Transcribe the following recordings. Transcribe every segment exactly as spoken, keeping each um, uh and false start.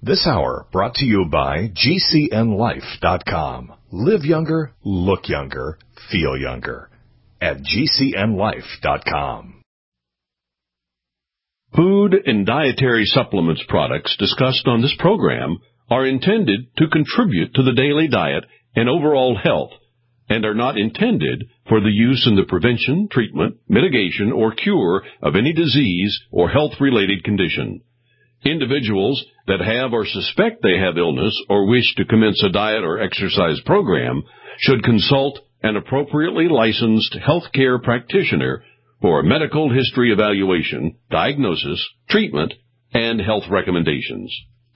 This hour brought to you by G C N life dot com. Live younger, look younger, feel younger at G C N life dot com. Food and dietary supplements products discussed on this program are intended to contribute to the daily diet and overall health and are not intended for the use in the prevention, treatment, mitigation, or cure of any disease or health-related condition. Individuals that have or suspect they have illness or wish to commence a diet or exercise program should consult an appropriately licensed healthcare practitioner for a medical history evaluation, diagnosis, treatment, and health recommendations.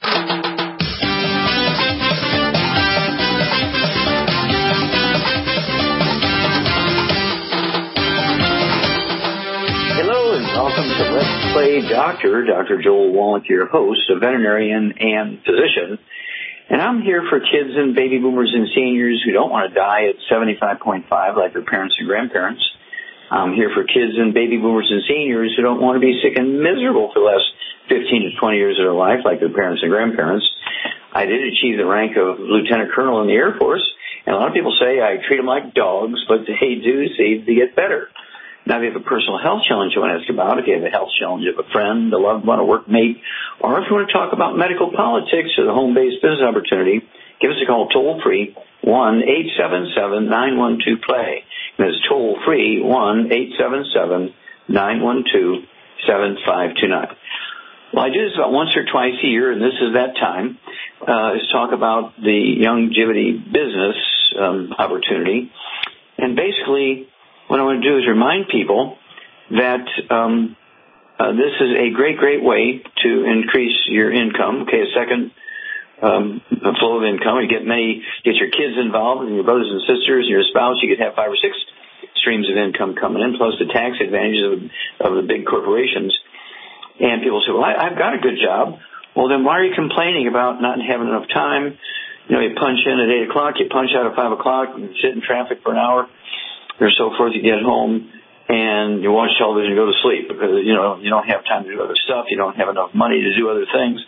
Welcome to Let's Play Doctor. Doctor Joel Wallach, your host, a veterinarian and physician. And I'm here for kids and baby boomers and seniors who don't want to die at seventy-five point five like their parents and grandparents. I'm here for kids and baby boomers and seniors who don't want to be sick and miserable for the last fifteen to twenty years of their life like their parents and grandparents. I did achieve the rank of lieutenant colonel in the Air Force, and a lot of people say I treat them like dogs, but they do seem to get better. Now, if you have a personal health challenge you want to ask about, if you have a health challenge of a friend, a loved one, a workmate, or if you want to talk about medical politics or the home-based business opportunity, give us a call toll-free, one eight seven seven, nine one two, play. And it's toll-free, one eight seven seven, nine one two, seven five two nine. Well, I do this about once or twice a year, and this is that time, uh, is talk about the longevity business um, opportunity. And basically, what I want to do is remind people that um, uh, this is a great, great way to increase your income. Okay, a second um, flow of income. You get many, get your kids involved and your brothers and sisters and your spouse. You could have five or six streams of income coming in, plus the tax advantages of, of the big corporations. And people say, well, I, I've got a good job. Well, then why are you complaining about not having enough time? You know, you punch in at eight o'clock, you punch out at five o'clock, and sit in traffic for an hour or so forth, you get home and you watch television and go to sleep because, you know, you don't have time to do other stuff. You don't have enough money to do other things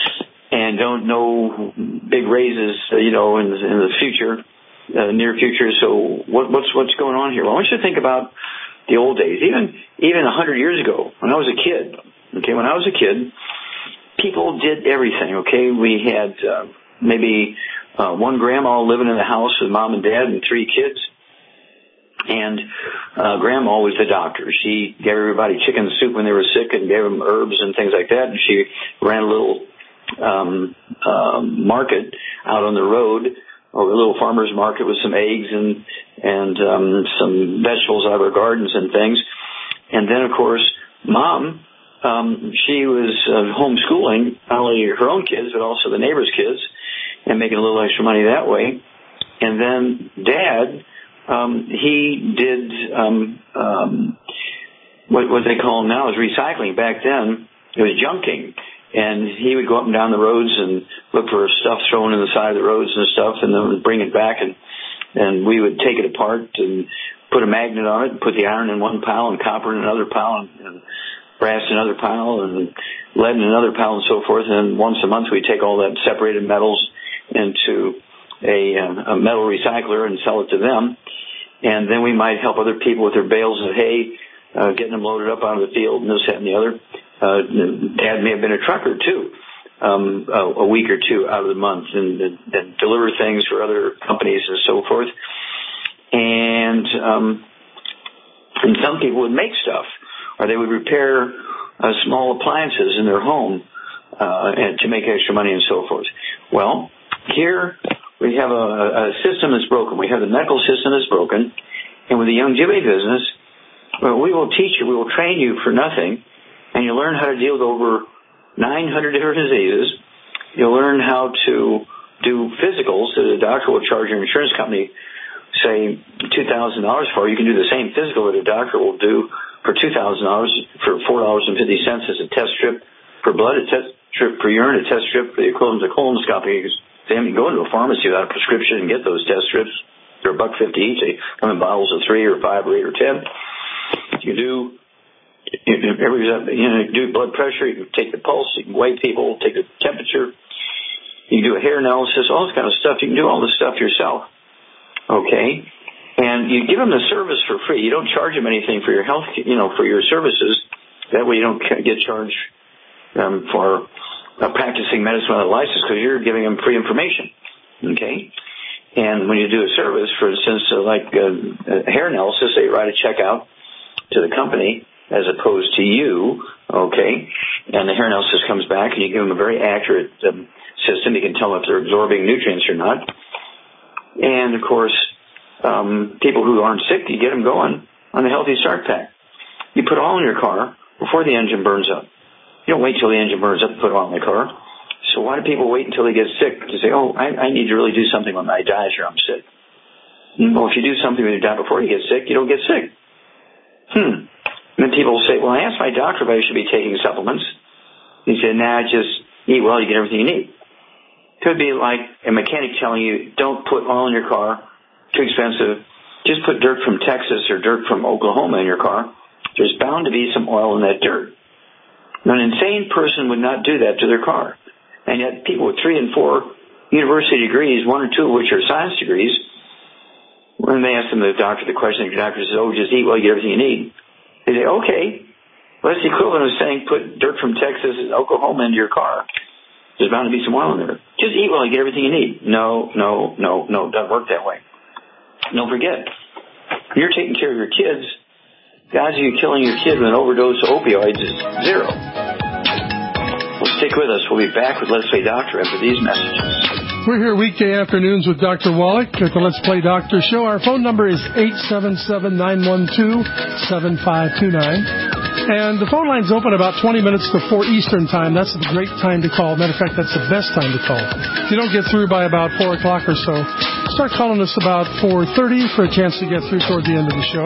and don't know big raises, uh, you know, in, in the future, uh, near future. So what, what's, what's going on here? Well, I want you to think about the old days, even, even a hundred years ago when I was a kid. Okay. When I was a kid, people did everything. Okay. We had, uh, maybe, uh, one grandma living in the house with mom and dad and three kids. And uh, Grandma was the doctor. She gave everybody chicken soup when they were sick and gave them herbs and things like that. And she ran a little um, uh, market out on the road, or a little farmer's market with some eggs and and um, some vegetables out of her gardens and things. And then, of course, Mom, um, she was uh, homeschooling not only her own kids but also the neighbors' kids and making a little extra money that way. And then Dad, Um, he did um, um, what, what they call now is recycling. Back then, it was junking, and he would go up and down the roads and look for stuff thrown in the side of the roads and stuff, and then would bring it back, and and we would take it apart and put a magnet on it, and put the iron in one pile, and copper in another pile, and, and brass in another pile, and lead in another pile, and so forth. And once a month, we'd take all that separated metals into a, a metal recycler and sell it to them. And then we might help other people with their bales of hay, uh, getting them loaded up out of the field and this, that, and the other. Uh, Dad may have been a trucker, too, um, a, a week or two out of the month and, and, and deliver things for other companies and so forth. And, um, and some people would make stuff, or they would repair uh, small appliances in their home uh, and to make extra money and so forth. Well, here we have a, a system that's broken. We have the medical system that's broken. And with the longevity business, well, we will teach you, we will train you for nothing, and you'll learn how to deal with over nine hundred different diseases. You'll learn how to do physicals that a doctor will charge your insurance company, say, two thousand dollars for. You can do the same physical that a doctor will do for two thousand dollars, for four dollars and fifty cents as a test strip for blood, a test strip for urine, a test strip for the equivalent of colonoscopy. They have to go into a pharmacy without a prescription and get those test strips. They're a buck fifty each. They come in bottles of three or five or eight or ten. You can do every you know do blood pressure. You can take the pulse. You can weigh people. Take the temperature. can do a hair analysis, all this kind of stuff. You can do all this stuff yourself. Okay? And you give them the service for free. You don't charge them anything for your health, you know, for your services. That way you don't get charged um, for uh, practicing medicine without a license, because you're giving them free information. Okay? And when you do a service, for instance, uh, like uh, a hair analysis, they write a check out to the company as opposed to you, okay? And the hair analysis comes back, and you give them a very accurate um, system. You can tell if they're absorbing nutrients or not. And, of course, um, people who aren't sick, you get them going on the Healthy Start Pack. You put oil in your car before the engine burns up. You don't wait till the engine burns up to put oil in the car. So why do people wait until they get sick to say, oh, I, I need to really do something with my diet or I'm sick? Well, if you do something with your diet before you get sick, you don't get sick. Hmm. And then people will say, well, I asked my doctor if I should be taking supplements. He said, nah, just eat well, you get everything you need. Could be like a mechanic telling you, don't put oil in your car, too expensive. Just put dirt from Texas or dirt from Oklahoma in your car. There's bound to be some oil in that dirt. Now, an insane person would not do that to their car. And yet people with three and four university degrees, one or two of which are science degrees, when they ask them, the doctor, the question, the doctor says, oh, just eat well, you get everything you need. They say, okay. Well, that's the equivalent of saying put dirt from Texas and Oklahoma into your car. There's bound to be some oil in there. Just eat well, you get everything you need. No, no, no, no, it doesn't work that way. Don't forget, you're taking care of your kids. The odds of you killing your kid with an overdose of opioids is zero. Well, stick with us. We'll be back with Let's Play Doctor after these messages. We're here weekday afternoons with Doctor Wallach at the Let's Play Doctor Show. Our phone number is eight seven seven, nine one two, seven five two nine. And the phone line's open about twenty minutes before Eastern time. That's a great time to call. Matter of fact, that's the best time to call. If you don't get through by about four o'clock or so, start calling us about four thirty for a chance to get through toward the end of the show.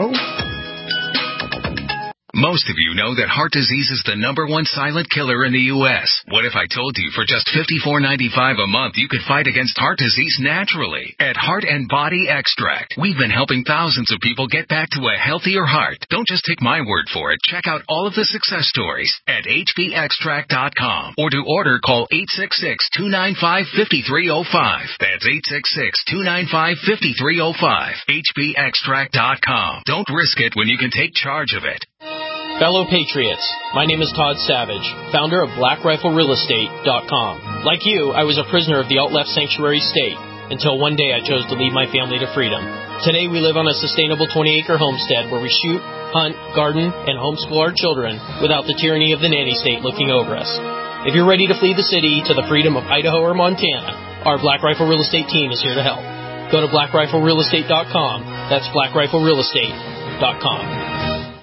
Most of you know that heart disease is the number one silent killer in the U S What if I told you for just fifty-four ninety-five a month you could fight against heart disease naturally? At Heart and Body Extract, we've been helping thousands of people get back to a healthier heart. Don't just take my word for it. Check out all of the success stories at H B extract dot com, or to order, call eight six six, two nine five, five three zero five. That's eight six six, two nine five, five three zero five. H B extract dot com. Don't risk it when you can take charge of it. Fellow Patriots, my name is Todd Savage, founder of Black Rifle Real Estate dot com. Like you, I was a prisoner of the alt-left sanctuary state until one day I chose to lead my family to freedom. Today we live on a sustainable twenty-acre homestead where we shoot, hunt, garden, and homeschool our children without the tyranny of the nanny state looking over us. If you're ready to flee the city to the freedom of Idaho or Montana, our Black Rifle Real Estate team is here to help. Go to Black Rifle Real Estate dot com. That's Black Rifle Real Estate dot com.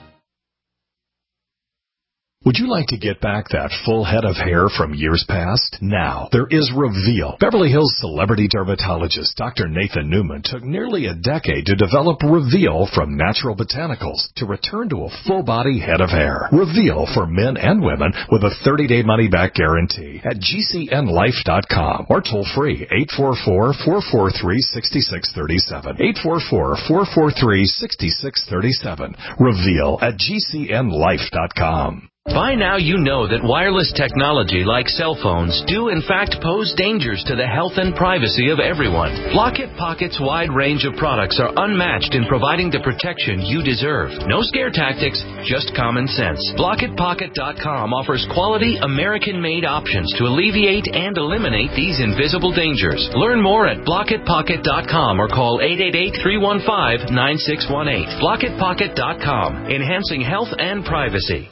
Would you like to get back that full head of hair from years past? Now, there is Reveal. Beverly Hills celebrity dermatologist Doctor Nathan Newman took nearly a decade to develop Reveal from natural botanicals to return to a full-body head of hair. Reveal for men and women with a thirty-day money-back guarantee at G C N life dot com or toll-free eight four four, four four three, six six three seven. eight four four, four four three, six six three seven. Reveal at G C N life dot com. By now you know that wireless technology like cell phones do in fact pose dangers to the health and privacy of everyone. Block-It Pocket's wide range of products are unmatched in providing the protection you deserve. No scare tactics, just common sense. Block It Pocket dot com offers quality American-made options to alleviate and eliminate these invisible dangers. Learn more at Block It Pocket dot com or call eight eight eight, three one five, nine six one eight. Block It Pocket dot com, enhancing health and privacy.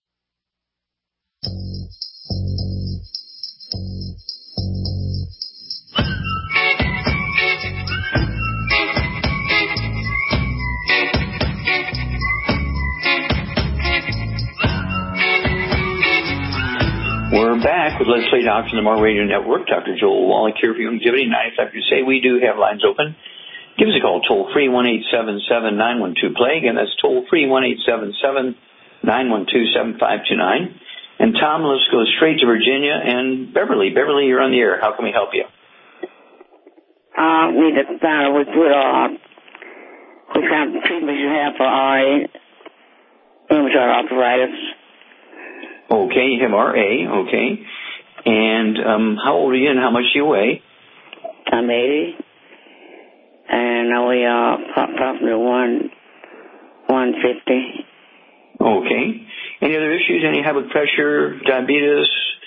We're back with Let's Play Doctor on the More Radio Network. Doctor Joel Wallach here for Longevity ninety-five. You say we do have lines open. Give us a call, toll free one eight seven seven, nine one two, play. Again, that's toll free one eight seven seven, nine one two, seven five two nine. And Tom, let's go straight to Virginia and Beverly. Beverly, you're on the air. How can we help you? Uh, we just found out what good, uh, what kind of treatment you have for R A, rheumatoid arthritis. Okay, you have R A, okay. And um, how old are you and how much do you weigh? I'm eighty, and I weigh uh, probably one, one fifty. Okay. Any other issues? Any high blood pressure, diabetes?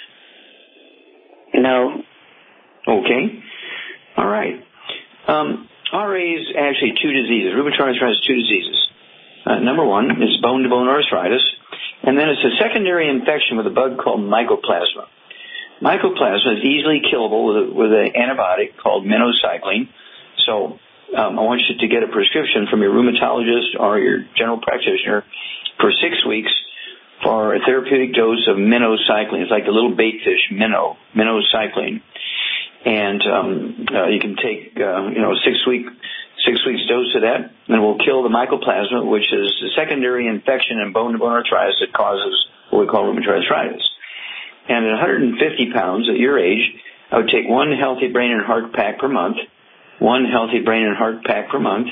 No. Okay. All right. Um, R A is actually two diseases. Rheumatoid arthritis is two diseases. Uh, number one is bone-to-bone arthritis, and then it's a secondary infection with a bug called mycoplasma. Mycoplasma is easily killable with, a, with an antibiotic called minocycline. So um, I want you to get a prescription from your rheumatologist or your general practitioner for six weeks for a therapeutic dose of minocycline. It's like the little bait fish, minnow, minocycline. And um, uh, you can take, uh, you know, six week, six weeks dose of that, and it will kill the mycoplasma, which is a secondary infection in bone-to-bone arthritis that causes what we call rheumatoid arthritis. And at one hundred fifty pounds at your age, I would take one healthy brain and heart pack per month, one healthy brain and heart pack per month.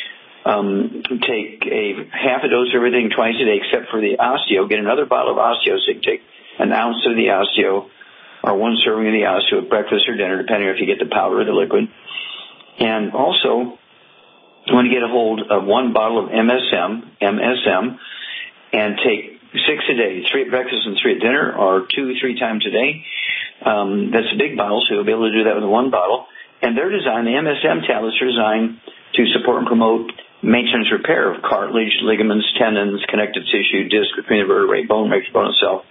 Um, take a half a dose of everything twice a day, except for the osteo. Get another bottle of osteo, so you take an ounce of the osteo, or one serving of the osteo at breakfast or dinner, depending if you get the powder or the liquid. And also, you want to get a hold of one bottle of M S M, M S M, and take six a day, three at breakfast and three at dinner, or two, three times a day. Um, that's a big bottle, so you'll be able to do that with one bottle. And they're designed, the M S M tablets are designed to support and promote maintenance repair of cartilage, ligaments, tendons, connective tissue, disc between the vertebrae, bone, bone itself.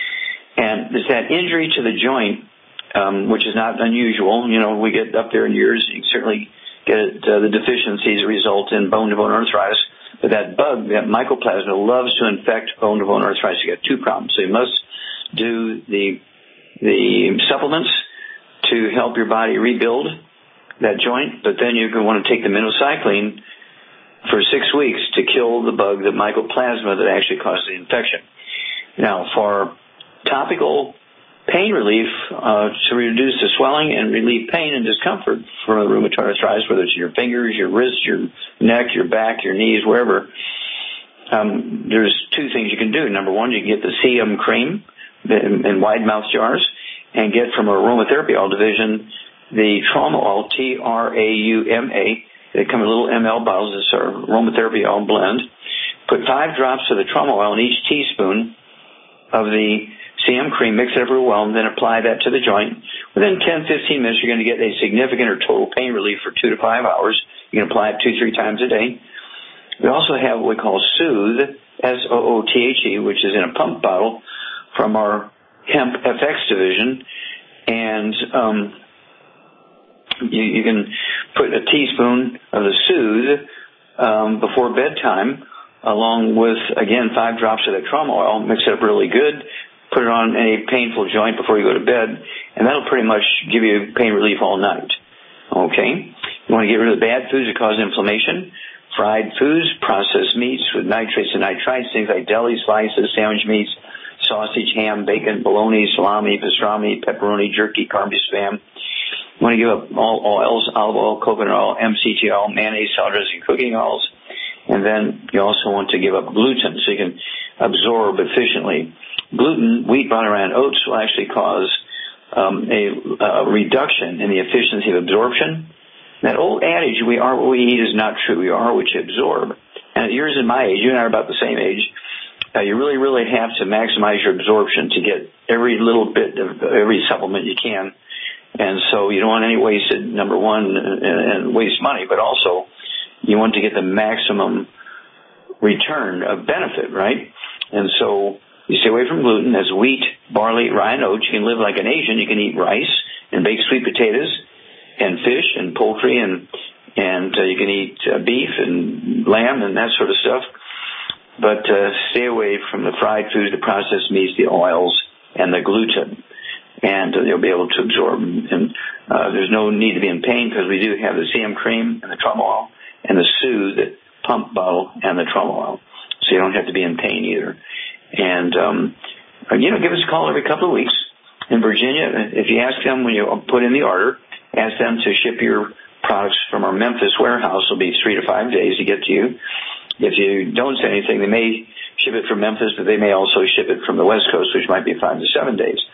And it's that injury to the joint, um, which is not unusual. You know, we get up there in years, you certainly get it, uh, the deficiencies result in bone-to-bone arthritis. But that bug, that mycoplasma, loves to infect bone-to-bone arthritis. You got two problems. So you must do the the supplements to help your body rebuild that joint, but then you're going to want to take the minocycline for six weeks to kill the bug, the mycoplasma that actually causes the infection. Now, for topical pain relief, uh, to reduce the swelling and relieve pain and discomfort from rheumatoid arthritis, whether it's your fingers, your wrists, your neck, your back, your knees, wherever, um, there's two things you can do. Number one, you can get the C M cream in, in wide mouth jars and get from our aromatherapy oil division the trauma oil, T R A U M A. They come in little M L bottles. It's our aromatherapy oil blend. Put five drops of the trauma oil in each teaspoon of the C M cream, mix it up real well, and then apply that to the joint. Within ten, fifteen minutes, you're going to get a significant or total pain relief for two to five hours. You can apply it two, three times a day. We also have what we call Soothe, S O O T H E, which is in a pump bottle from our Hemp F X division. And um, you, you can put a teaspoon of the Soothe um, before bedtime, along with, again, five drops of that trauma oil. Mix it up really good. Put it on a painful joint before you go to bed, and that'll pretty much give you pain relief all night. Okay? You want to get rid of the bad foods that cause inflammation. Fried foods, processed meats with nitrates and nitrites, things like deli slices, sandwich meats, sausage, ham, bacon, bologna, salami, pastrami, pepperoni, jerky, carne spam. You want to give up all oils, olive oil, coconut oil, M C T oil, mayonnaise, salad dressing, cooking oils. And then you also want to give up gluten so you can absorb efficiently. Gluten, wheat, bran, and oats will actually cause um, a, a reduction in the efficiency of absorption. That old adage, we are what we eat, is not true. We are what you absorb. And at yours and my age, you and I are about the same age, uh, you really, really have to maximize your absorption to get every little bit of every supplement you can. And so you don't want any wasted, number one, and, and waste money, but also you want to get the maximum return of benefit, right? And so you stay away from gluten. That's wheat, barley, rye, and oats. You can live like an Asian. You can eat rice and baked sweet potatoes and fish and poultry, and and uh, you can eat uh, beef and lamb and that sort of stuff. But uh, stay away from the fried foods, the processed meats, the oils, and the gluten. And uh, you'll be able to absorb. And uh, there's no need to be in pain because we do have the C M cream and the trauma oil and the Soothe pump bottle and the trauma oil. So you don't have to be in pain either. And, um, you know, give us a call every couple of weeks. In Virginia, if you ask them when you put in the order, ask them to ship your products from our Memphis warehouse. It'll be three to five days to get to you. If you don't say anything, they may ship it from Memphis, but they may also ship it from the West Coast, which might be five to seven days.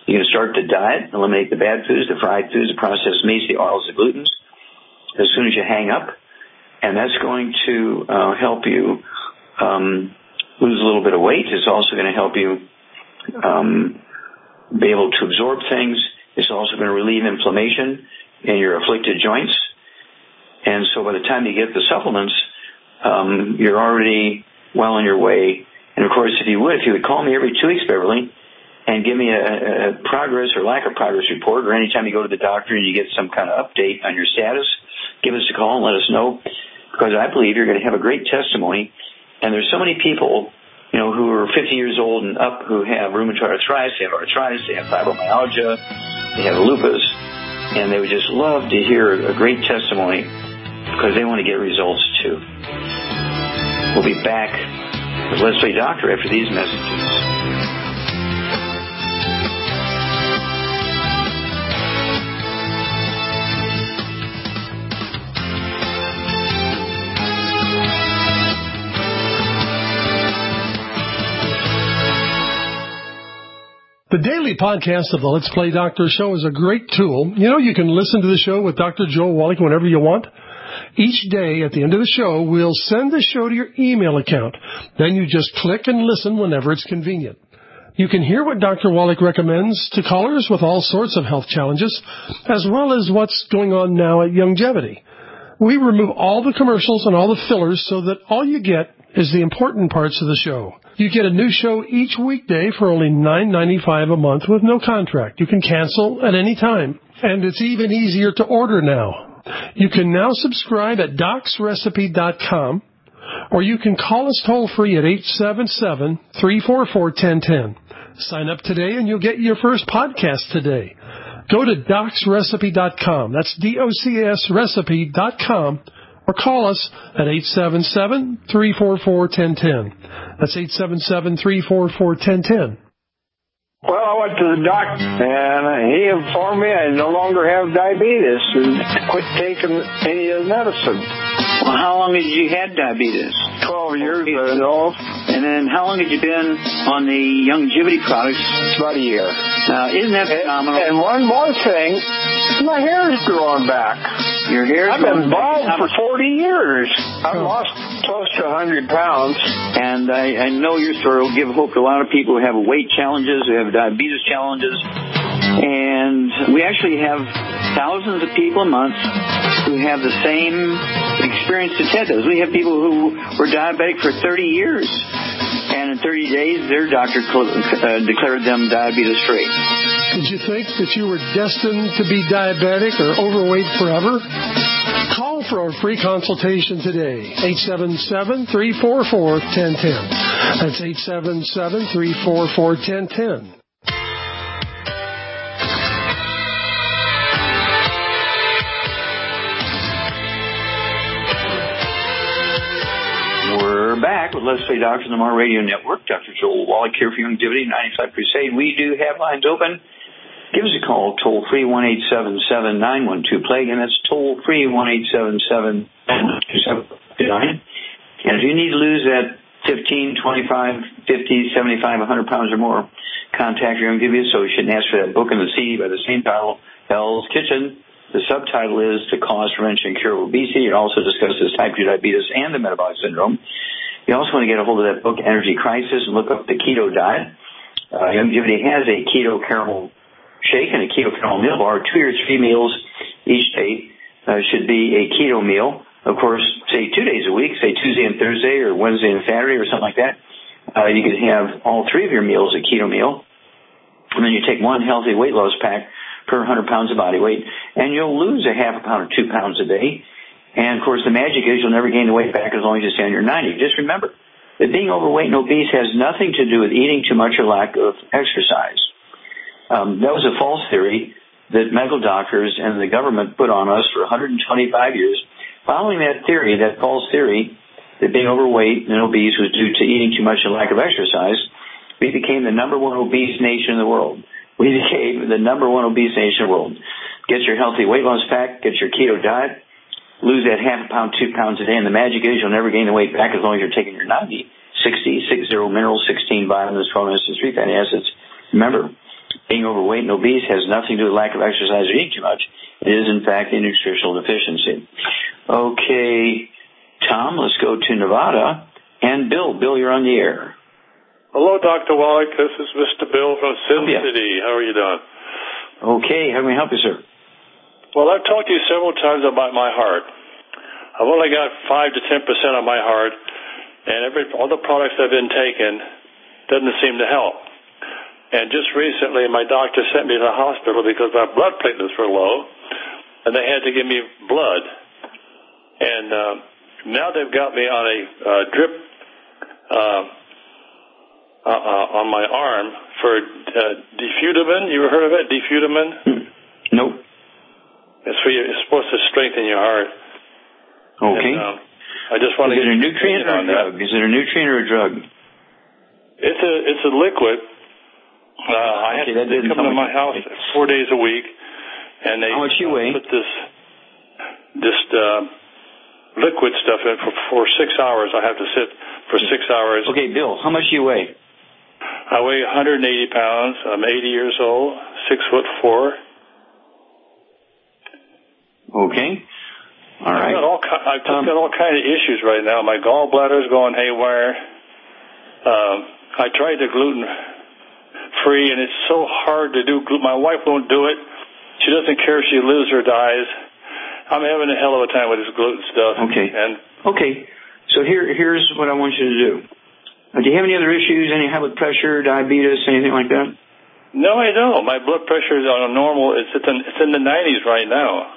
You can start the diet, eliminate the bad foods, the fried foods, the processed meats, the oils, the glutens, as soon as you hang up. And that's going to uh, help you um, lose a little bit of weight. It's also going to help you um, be able to absorb things. It's also going to relieve inflammation in your afflicted joints. And so by the time you get the supplements, um, you're already well on your way. And, of course, if you would, if you would call me every two weeks, Beverly, and give me a, a progress or lack of progress report, or anytime you go to the doctor and you get some kind of update on your status, give us a call and let us know, because I believe you're going to have a great testimony. And there's so many people, you know, who are fifty years old and up who have rheumatoid arthritis, they have arthritis, they have fibromyalgia, they have lupus, and they would just love to hear a great testimony because they want to get results too. We'll be back with Let's Play Doctor after these messages. The daily podcast of the Let's Play Doctor show is a great tool. You know, you can listen to the show with Doctor Joel Wallach whenever you want. Each day at the end of the show, we'll send the show to your email account. Then you just click and listen whenever it's convenient. You can hear what Doctor Wallach recommends to callers with all sorts of health challenges, as well as what's going on now at Youngevity. We remove all the commercials and all the fillers so that all you get is the important parts of the show. You get a new show each weekday for only nine ninety-five a month with no contract. You can cancel at any time. And it's even easier to order now. You can now subscribe at docs recipe dot com, or you can call us toll-free at eight seven seven, three four four, one zero one zero. Sign up today and you'll get your first podcast today. Go to docs recipe dot com. That's D O C S recipe dot com. Or call us at eight seven seven, three four four, one zero one zero. That's eight seven seven, three four four, one zero one zero. Well, I went to the doctor, and he informed me I no longer have diabetes and quit taking any of the medicine. Well, how long had you had diabetes? Twelve years, I know. And then how long had you been on the Youngevity products? About a year. Now, isn't that phenomenal? And, and one more thing, my hair is growing back. Your hair is I've been bald for forty years. I've lost close to one hundred pounds. And I, I know your story will give hope to a lot of people who have weight challenges, who have diabetes challenges. And we actually have thousands of people a month who have the same experience that Ted does. We have people who were diabetic for thirty years. And in thirty days, their doctor uh, declared them diabetes-free. Did you think that you were destined to be diabetic or overweight forever? Call for a free consultation today. eight seven seven, three four four, one zero one zero. That's eight seven seven, three four four, one zero one zero. We're back with Let's Play Doctor on the Mar Radio Network. Doctor Joel Wallach here for Youngevity ninety-five Crusade. We do have lines open. Give us a call, toll-free, one eight seven seven, nine one two, PLAGUE, and that's toll-free, one eight seven seven, nine one two, seven two nine. And if you need to lose that fifteen, twenty-five, fifty, seventy-five, one hundred pounds or more, contact your Youngevity associate and ask for that book and the C D by the same title, Hell's Kitchen. The subtitle is The Cause, Prevention, and Cure of Obesity. It also discusses type two diabetes and the metabolic syndrome. You also want to get a hold of that book, Energy Crisis, and look up the keto diet. Uh, Youngevity has a keto caramel shake and a keto caramel meal bar. Two or three meals each day uh, should be a keto meal. Of course, say two days a week, say Tuesday and Thursday or Wednesday and Saturday or something like that. Uh, you could have all three of your meals a keto meal. And then you take one healthy weight loss pack per one hundred pounds of body weight, and you'll lose a half a pound or two pounds a day. And, of course, the magic is you'll never gain the weight back as long as you stay under ninety. Just remember that being overweight and obese has nothing to do with eating too much or lack of exercise. Um, that was a false theory that medical doctors and the government put on us for one hundred twenty-five years. Following that theory, that false theory, that being overweight and obese was due to eating too much and lack of exercise, we became the number one obese nation in the world. We became the number one obese nation in the world. Get your healthy weight loss pack, get your keto diet, lose that half a pound, two pounds a day, and the magic is you'll never gain the weight back as long as you're taking your ninety, sixty, six zero minerals, sixteen vitamins, twelve essential three fatty acids. Remember, being overweight and obese has nothing to do with lack of exercise or eating too much. It is, in fact, a nutritional deficiency. Okay, Tom, let's go to Nevada. And Bill. Bill, you're on the air. Hello, Doctor Wallach. This is Mister Bill from Sin yeah. City. How are you doing? Okay. How can we help you, sir? Well, I've talked to you several times about my heart. I've only got five to ten percent of my heart, and every all the products I've been taking doesn't seem to help. And just recently, my doctor sent me to the hospital because my blood platelets were low, and they had to give me blood. And uh, now they've got me on a uh, drip uh, uh, uh, on my arm for uh, Defutamin. You ever heard of it, Defutamin? Nope. It's for you. It's supposed to strengthen your heart. Okay. And, um, I just want Is to it a nutrient or a drug? That. Is it a nutrient or a drug? It's a it's a liquid. Uh, I okay, have to come to my house four days a week, and they How much you weigh? put this this uh, liquid stuff in for, for six hours. I have to sit for six hours. Okay, Bill, how much do you weigh? I weigh one hundred eighty pounds. I'm eighty years old, six foot four. Okay. All right. I've got all, I've just um, got all kind of issues right now. My gallbladder's going haywire. Um, I tried the gluten free, and it's so hard to do. My wife won't do it. She doesn't care if she lives or dies. I'm having a hell of a time with this gluten stuff. Okay. And okay. So here, here's what I want you to do. Uh, do you have any other issues? Any high blood pressure, diabetes, anything like that? No, I don't. My blood pressure is on a normal. It's in, it's in the nineties right now.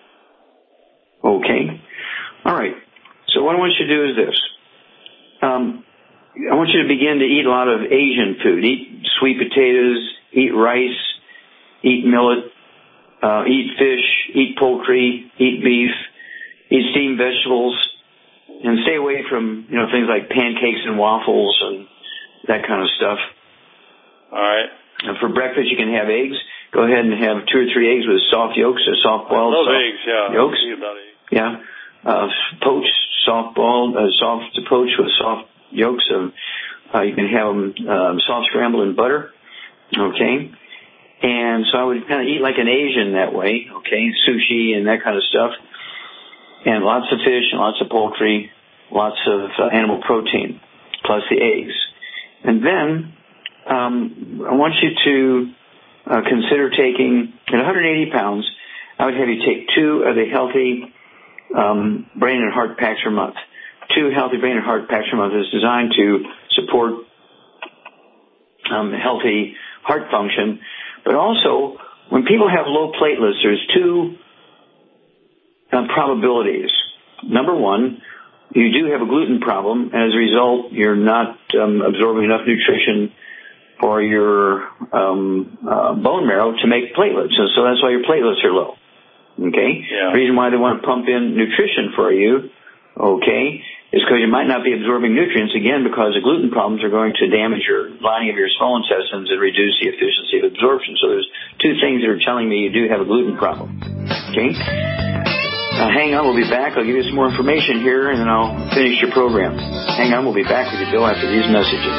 Okay. All right. So what I want you to do is this. Um, I want you to begin to eat a lot of Asian food. Eat sweet potatoes, eat rice, eat millet, uh, eat fish, eat poultry, eat beef, eat steamed vegetables, and stay away from, you know, things like pancakes and waffles and that kind of stuff. All right. And for breakfast, you can have eggs. Go ahead and have two or three eggs with soft yolks or soft boiled. I love soft eggs, yeah. Yolks. About eggs. Yeah. Uh, poached, soft boiled, uh, soft to poach with soft yolks. Of, uh, you can have them um, soft scrambled in butter. Okay. And so I would kind of eat like an Asian that way. Okay. Sushi and that kind of stuff. And lots of fish and lots of poultry, lots of uh, animal protein, plus the eggs. And then um, I want you to uh, consider taking, at one hundred eighty pounds, I would have you take two of the healthy um, brain and heart packs per month. Two healthy brain and heart packs per month is designed to support um, healthy heart function. But also, when people have low platelets, there's two uh, probabilities. Number one, you do have a gluten problem, and as a result, you're not um, absorbing enough nutrition for your um, uh, bone marrow to make platelets, and so that's why your platelets are low. Okay? Yeah. The reason why they want to pump in nutrition for you, okay, is because you might not be absorbing nutrients, again, because the gluten problems are going to damage your lining of your small intestines and reduce the efficiency of absorption. So there's two things that are telling me you do have a gluten problem. Okay? Now, hang on, we'll be back. I'll give you some more information here, and then I'll finish your program. Hang on, we'll be back with you, Bill, after these messages.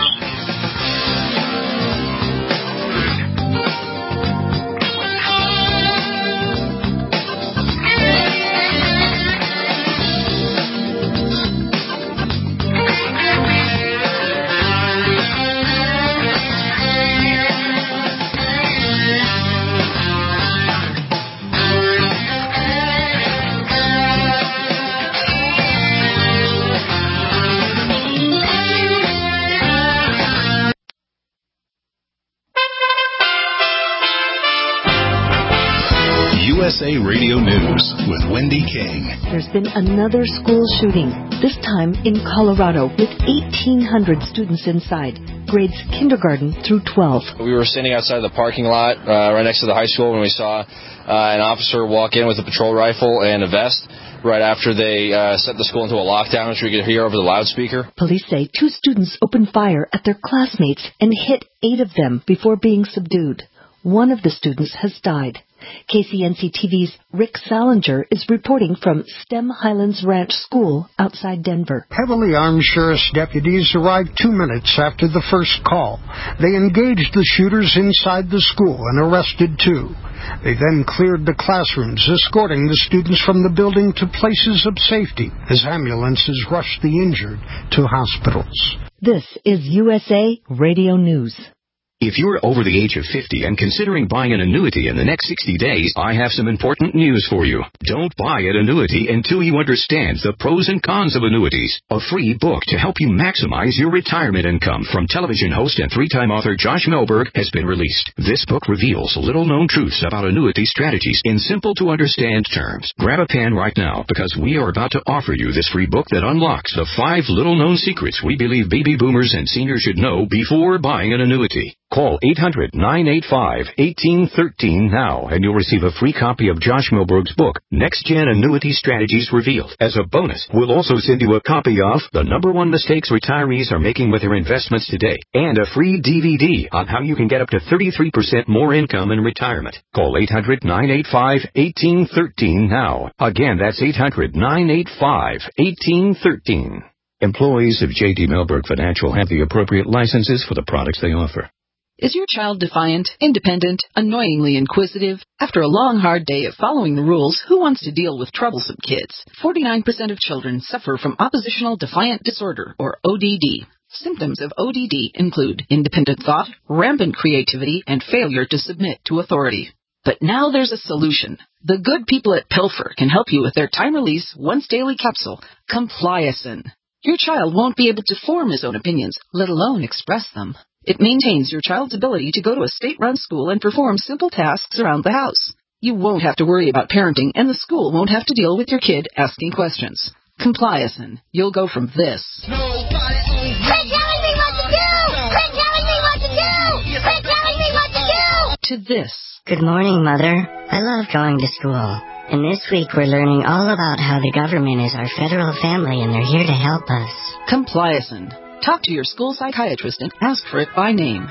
U S A Radio News with Wendy King. There's been another school shooting, this time in Colorado, with eighteen hundred students inside, grades kindergarten through twelve. We were standing outside the parking lot uh, right next to the high school when we saw uh, an officer walk in with a patrol rifle and a vest right after they uh, set the school into a lockdown, which we could hear over the loudspeaker. Police say two students opened fire at their classmates and hit eight of them before being subdued. one of the students has died. K C N C T V's Rick Salinger is reporting from STEM Highlands Ranch School outside Denver. Heavily armed sheriff's deputies arrived two minutes after the first call. They engaged the shooters inside the school and arrested two. They then cleared the classrooms, escorting the students from the building to places of safety as ambulances rushed the injured to hospitals. This is U S A Radio News. If you're over the age of fifty and considering buying an annuity in the next sixty days, I have some important news for you. Don't buy an annuity until you understand the pros and cons of annuities. A free book to help you maximize your retirement income from television host and three-time author Josh Melberg has been released. This book reveals little-known truths about annuity strategies in simple-to-understand terms. Grab a pen right now because we are about to offer you this free book that unlocks the five little-known secrets we believe baby boomers and seniors should know before buying an annuity. Call eight hundred, nine eight five, one eight one three now and you'll receive a free copy of Josh Melberg's book, Next Gen Annuity Strategies Revealed. As a bonus, we'll also send you a copy of The Number One Mistakes Retirees Are Making with Their Investments Today and a free D V D on how you can get up to thirty-three percent more income in retirement. Call eight hundred, nine eight five, one eight one three now. Again, that's eight hundred, nine eight five, one eight one three. Employees of J D Melberg Financial have the appropriate licenses for the products they offer. Is your child defiant, independent, annoyingly inquisitive? After a long, hard day of following the rules, who wants to deal with troublesome kids? forty-nine percent of children suffer from oppositional defiant disorder, or O D D. Symptoms of O D D include independent thought, rampant creativity, and failure to submit to authority. But now there's a solution. The good people at Pilfer can help you with their time-release, once-daily capsule, Compliacin. Your child won't be able to form his own opinions, let alone express them. It maintains your child's ability to go to a state-run school and perform simple tasks around the house. You won't have to worry about parenting, and the school won't have to deal with your kid asking questions. Compliacin. You'll go from this. Quit telling me what to do! Quit telling me what to do! Quit telling me what to do! To this. Good morning, Mother. I love going to school. And this week we're learning all about how the government is our federal family and they're here to help us. Compliacin. Talk to your school psychiatrist and ask for it by name.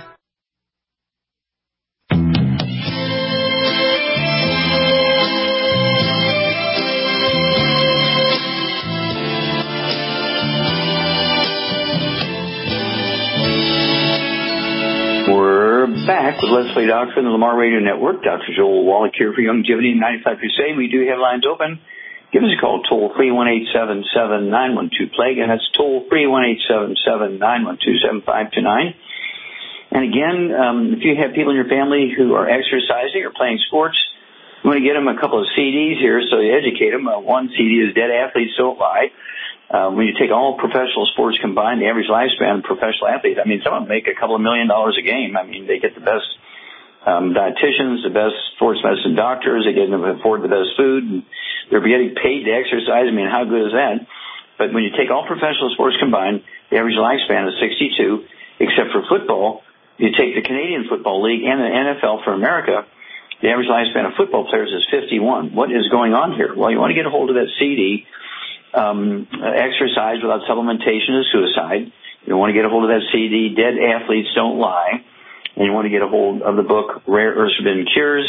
We're back with Let's Play Doctor and the Lamar Radio Network. Doctor Joel Wallach here for Longevity and ninety-five Crusade. We do have lines open. Give us a call, toll free, one eight seven seven, nine one two, plague, and that's toll free, one eight seven seven, nine one two, seven five two nine. And again, um, if you have people in your family who are exercising or playing sports, you want to get them a couple of C Ds here so you educate them. Uh, one C D is Dead Athletes Don't Lie. Uh, when you take all professional sports combined, the average lifespan of professional athletes, I mean, some of them make a couple of million dollars a game. I mean, they get the best um, dietitians, the best sports medicine doctors, they get them to afford the best food, and they're getting paid to exercise. I mean, how good is that? But when you take all professional sports combined, the average lifespan is sixty-two, except for football. You take the Canadian Football League and the N F L for America, the average lifespan of football players is fifty-one. What is going on here? Well, you want to get a hold of that C D. Um, exercise without supplementation is suicide. You want to get a hold of that C D, Dead Athletes Don't Lie. And you want to get a hold of the book, Rare Earths Forbidden Cures.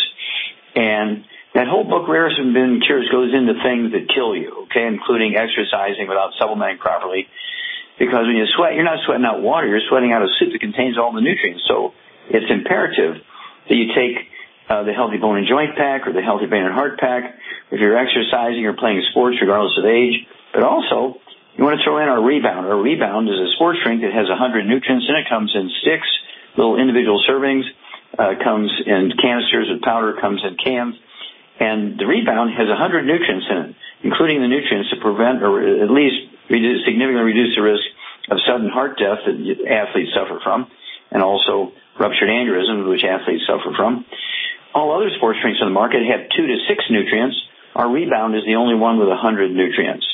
And that whole book, Rare Earths Forbidden Cures, goes into things that kill you, okay, including exercising without supplementing properly. Because when you sweat, you're not sweating out water, you're sweating out a soup that contains all the nutrients. So it's imperative that you take uh, the Healthy Bone and Joint Pack or the Healthy Brain and Heart Pack if you're exercising or playing sports, regardless of age. But also, you want to throw in our Rebound. Our Rebound is a sports drink that has one hundred nutrients in it. It comes in sticks, little individual servings. Uh, comes in canisters with powder, comes in cans. And the Rebound has one hundred nutrients in it, including the nutrients to prevent or at least reduce, significantly reduce the risk of sudden heart death that athletes suffer from, and also ruptured aneurysms, which athletes suffer from. All other sports drinks on the market have two to six nutrients. Our Rebound is the only one with one hundred nutrients.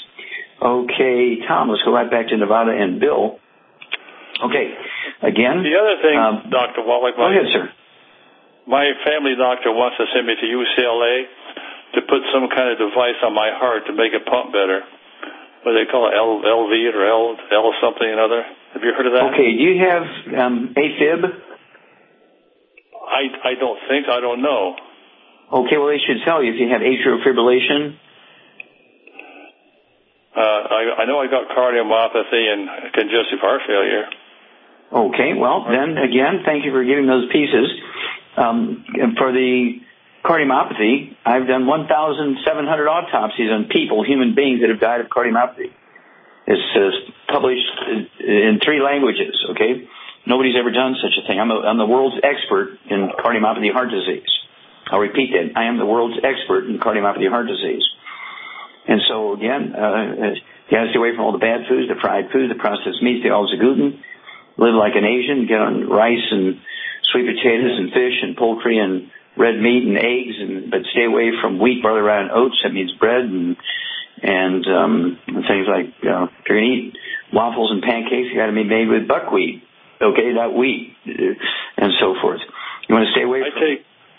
Okay, Tom, let's go right back to Nevada and Bill. Okay, again. The other thing, um, Doctor Wallach. Go ahead, sir. My family doctor wants to send me to U C L A to put some kind of device on my heart to make it pump better. What do they call it, L, LV or L, L something or other? Have you heard of that? Okay, do you have um, AFib? I I, I don't think, I don't know. Okay, well, they should tell you if you have atrial fibrillation. Uh, I, I know I got cardiomyopathy and congestive heart failure. Okay, well, then, again, thank you for giving those pieces. Um, for the cardiomyopathy, I've done one thousand seven hundred autopsies on people, human beings that have died of cardiomyopathy. It's uh, published in three languages, okay? Nobody's ever done such a thing. I'm, a, I'm the world's expert in cardiomyopathy heart disease. I'll repeat that. I am the world's expert in cardiomyopathy heart disease. And so, again, uh, you got to stay away from all the bad foods, the fried foods, the processed meats, the all the gluten. Live like an Asian. Get on rice and sweet potatoes and fish and poultry and red meat and eggs, and but stay away from wheat, barley, rye, and oats. That means bread and and um, things like, you know, if you're going to eat waffles and pancakes, you got to be made with buckwheat, okay, not wheat, and so forth. You want to stay away I from... Take,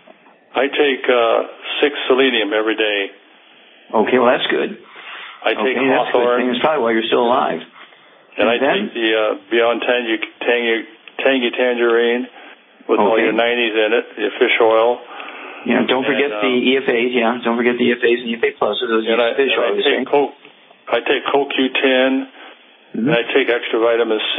I take uh, six selenium every day. Okay, well, that's good. I take okay, that's hawthorn. That's probably why you're still alive. And, and I then, take the uh, Beyond Tangy, Tangy, Tangy Tangerine with okay. all your nineties in it, the fish oil. Yeah, don't forget and, um, the E F As, yeah. Don't forget the E F As and E F A pluses. Those and I, fish and oil, I take Co I take Co Q ten, mm-hmm. and I take extra vitamin C.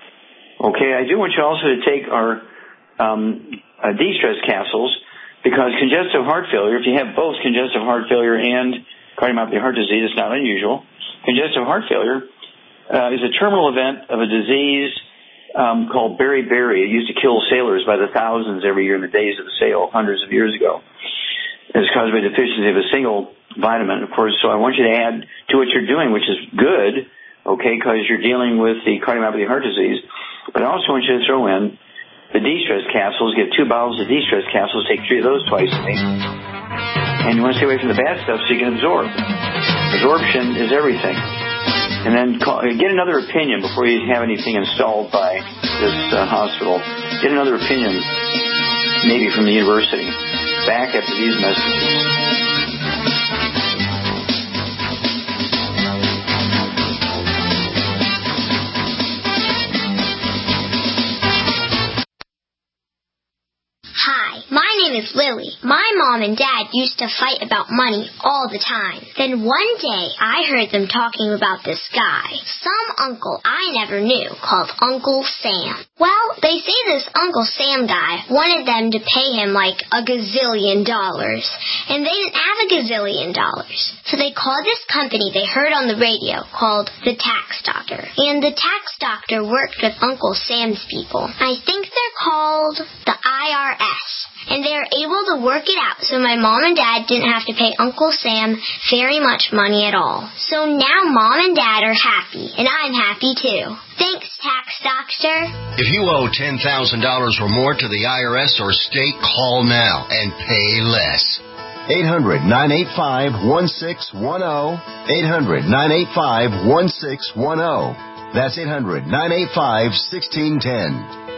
Okay, I do want you also to take our um, uh, de-stress capsules, because congestive heart failure, if you have both congestive heart failure and cardiomyopathy heart disease, it's not unusual. Congestive heart failure uh, is a terminal event of a disease Um, called beriberi. It used to kill sailors by the thousands every year in the days of the sail, hundreds of years ago. It's caused by deficiency of a single vitamin, of course. So I want you to add to what you're doing, which is good, okay, because you're dealing with the cardiomyopathy heart disease. But I also want you to throw in the de-stress capsules. Get two bottles of de-stress capsules. Take three of those twice a week. And you want to stay away from the bad stuff so you can absorb. Absorption is everything. And then call, get another opinion before you have anything installed by this uh, hospital. Get another opinion, maybe from the university. Back after these messages. Hi, my name is Lily. My mom and dad used to fight about money all the time. Then one day, I heard them talking about this guy, some uncle I never knew, called Uncle Sam. Well, they say this Uncle Sam guy wanted them to pay him like a gazillion dollars, and they didn't have a gazillion dollars. So they called this company they heard on the radio called the Tax Doctor. And the Tax Doctor worked with Uncle Sam's people. I think they're called the I R S. And they were able to work it out so my mom and dad didn't have to pay Uncle Sam very much money at all. So now mom and dad are happy, and I'm happy too. Thanks, Tax Doctor. If you owe ten thousand dollars or more to the I R S or state, call now and pay less. eight hundred, nine eight five, one six one zero. eight hundred, nine eight five, one six one zero. That's eight hundred, nine eight five, one six one zero.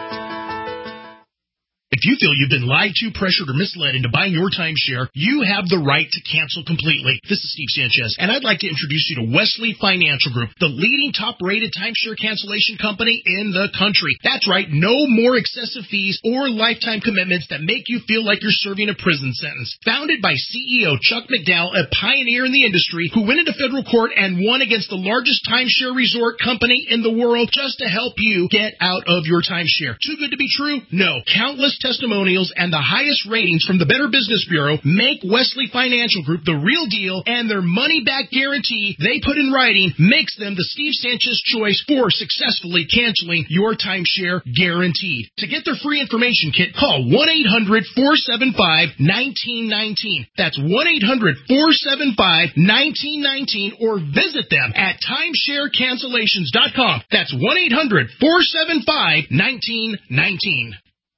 If you feel you've been lied to, pressured, or misled into buying your timeshare, you have the right to cancel completely. This is Steve Sanchez, and I'd like to introduce you to Wesley Financial Group, the leading top-rated timeshare cancellation company in the country. That's right, no more excessive fees or lifetime commitments that make you feel like you're serving a prison sentence. Founded by C E O Chuck McDowell, a pioneer in the industry who went into federal court and won against the largest timeshare resort company in the world just to help you get out of your timeshare. Too good to be true? No. Countless testimonials and the highest ratings from the Better Business Bureau make Wesley Financial Group the real deal, and their money-back guarantee they put in writing makes them the Steve Sanchez choice for successfully canceling your timeshare guaranteed. To get their free information kit, call one eight hundred, four seven five, one nine one nine. That's one eight hundred, four seven five, one nine one nine, or visit them at timeshare cancellations dot com. That's one eight hundred, four seven five, one nine one nine.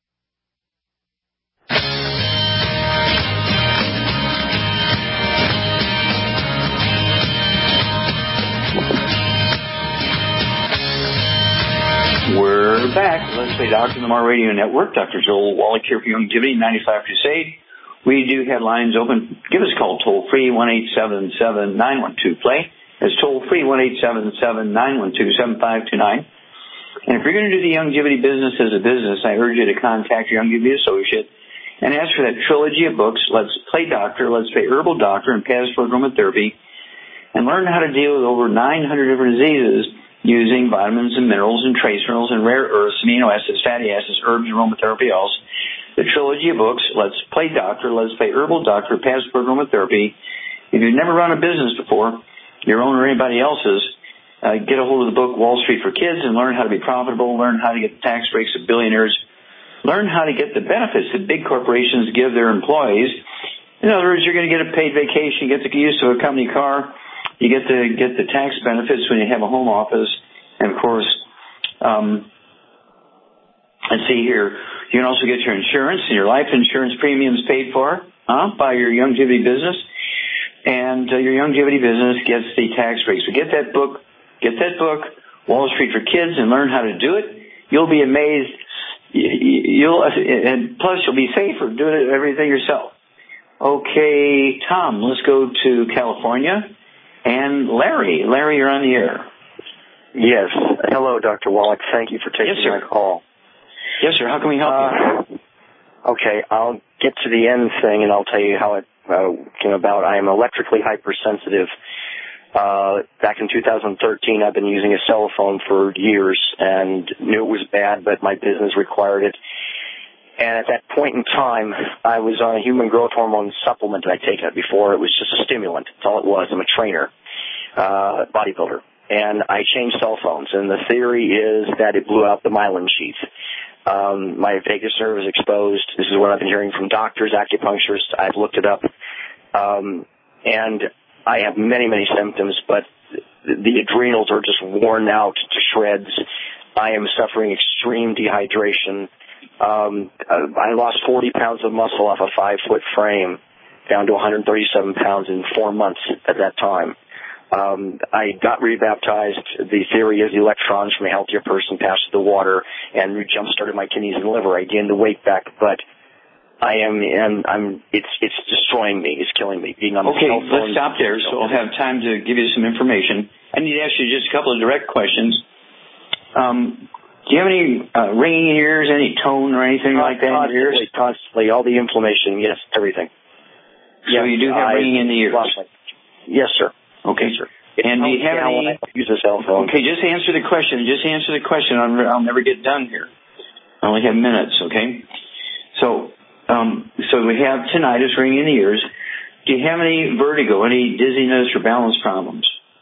We're back. Let's Play Doctor on the Mar Radio Network. Doctor Joel Wallach here for Youngevity ninety-five Crusade. We do have lines open. Give us a call toll free, one eight seven seven, nine one two, play. It's toll free, one eight seven seven, nine one two, seven five two nine. And if you're going to do the longevity business as a business, I urge you to contact your longevity associate and ask for that trilogy of books, Let's Play Doctor, Let's Play Herbal Doctor, and Passport Aromatherapy, and learn how to deal with over nine hundred different diseases using vitamins and minerals and trace minerals and rare earths, amino acids, fatty acids, herbs, and aromatherapy else. The trilogy of books, Let's Play Doctor, Let's Play Herbal Doctor, Passport Aromatherapy. If you've never run a business before, your own or anybody else's, uh, get a hold of the book Wall Street for Kids and learn how to be profitable, learn how to get the tax breaks of billionaires, learn how to get the benefits that big corporations give their employees. In other words, you're going to get a paid vacation, you get the use of a company car, you get to get the tax benefits when you have a home office, and of course, um, let's see here, you can also get your insurance and your life insurance premiums paid for huh, by your longevity business, and uh, your longevity business gets the tax breaks. So get that book, get that book, Wall Street for Kids, and learn how to do it. You'll be amazed. You'll and plus you'll be safer doing it, everything yourself. Okay, Tom, let's go to California. And Larry, Larry, you're on the air. Yes. Hello, Doctor Wallach. Thank you for taking yes, sir. my call. Yes, sir. How can we help uh, you? Okay, I'll get to the end thing, and I'll tell you how it uh, came about. I am electrically hypersensitive. Uh, back in two thousand thirteen, I've been using a cell phone for years and knew it was bad, but my business required it. And at that point in time, I was on a human growth hormone supplement that I'd taken it before. It was just a stimulant. That's all it was. I'm a trainer, uh, bodybuilder. And I changed cell phones, and the theory is that it blew out the myelin sheath. Um, my vagus nerve is exposed. This is what I've been hearing from doctors, acupuncturists. I've looked it up. Um, and I have many, many symptoms, but the adrenals are just worn out to shreds. I am suffering extreme dehydration. Um, I lost forty pounds of muscle off a five-foot frame down to one hundred thirty-seven pounds in four months at that time. Um, I got rebaptized. The theory is the electrons from a healthier person passed through the water and jump-started my kidneys and liver. I gained the weight back, but I am, and I'm, it's, it's destroying me. It's killing me. Being on the okay, cell phone. let's stop there so I'll have time to give you some information. I need to ask you just a couple of direct questions. Um, do you have any uh, ringing in your ears, any tone or anything uh, like that in your ears? Constantly, all the inflammation, yes, everything. So yes, you do have I, ringing in the ears? Yes, sir. Okay, sir. And do you have any? Use a cell phone. Okay, just answer the question. Just answer the question. I'll, I'll never get done here. I only have minutes. Okay. So, um, so we have tinnitus, ringing in the ears. Do you have any vertigo, any dizziness or balance problems?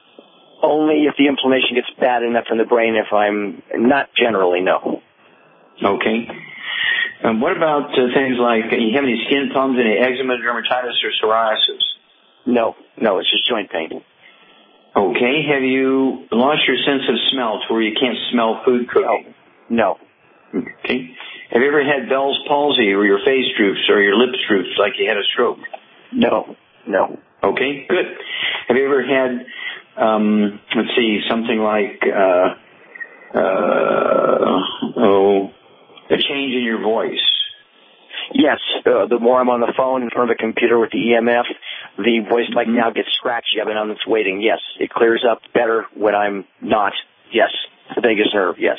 Only if the inflammation gets bad enough in the brain. If I'm not generally, no. Okay. Um, what about uh, things like? Do you have any skin problems, any eczema, dermatitis, or psoriasis? No, no, it's just joint pain. Okay. Have you lost your sense of smell to where you can't smell food cooking? No. no. Okay. Have you ever had Bell's palsy or your face droops or your lips droops like you had a stroke? No. No. Okay, good. Have you ever had, um, let's see, something like, uh, uh, oh, a change in your voice? Yes, uh, the more I'm on the phone in front of a computer with the E M F, the voice like now gets scratchy. I've been on this waiting. Yes, it clears up better when I'm not. Yes, the vagus nerve. Yes.